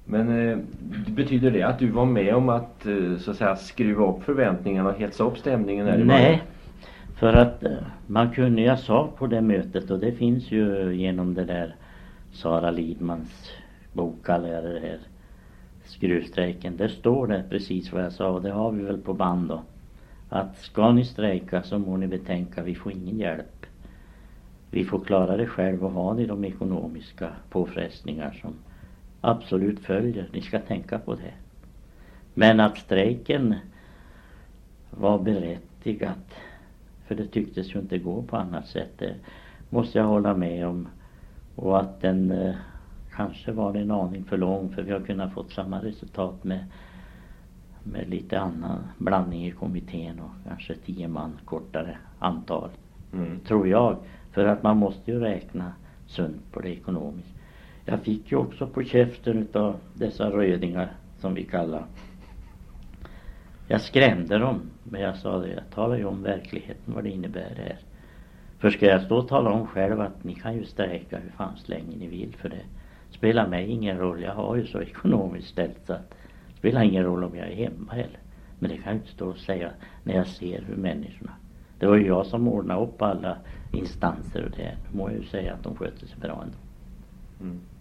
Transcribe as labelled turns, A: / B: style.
A: Men betyder det att du var med om att så att säga skruva upp förväntningarna och hetsa upp stämningen?
B: Nej, för att man kunde, jag sa på det mötet, och det finns ju genom det där Sara Lidmans bok, kallar jag det här, skruvstrejken. Där står det precis vad jag sa, och det har vi väl på band då. Att ska ni strejka så må ni betänka, vi får ingen hjälp. Vi får klara det själv, och ha ni de ekonomiska påfrestningar som absolut följer. Ni ska tänka på det. Men att strejken var berättigat, för det tycktes ju inte gå på annat sätt, det måste jag hålla med om. Och att den kanske var en aning för lång, för vi har kunnat fått samma resultat med lite annan blandning i kommittén och kanske 10 man kortare antal. Tror jag, för att man måste ju räkna sunt på det ekonomiskt. Jag fick ju också på käften utav dessa rödingar som vi kallar. Jag skrämde dem, men jag sa det, jag talar ju om verkligheten, vad det innebär här. För ska jag stå och tala om själv att ni kan ju strejka hur fan länge ni vill, för det spelar mig ingen roll, jag har ju så ekonomiskt ställt så att det spelar ingen roll om jag är hemma heller. Men det kan jag inte stå och säga när jag ser hur människorna, det var ju jag som ordnade upp alla instanser och det, nu må jag ju säga att de sköter sig bra ändå.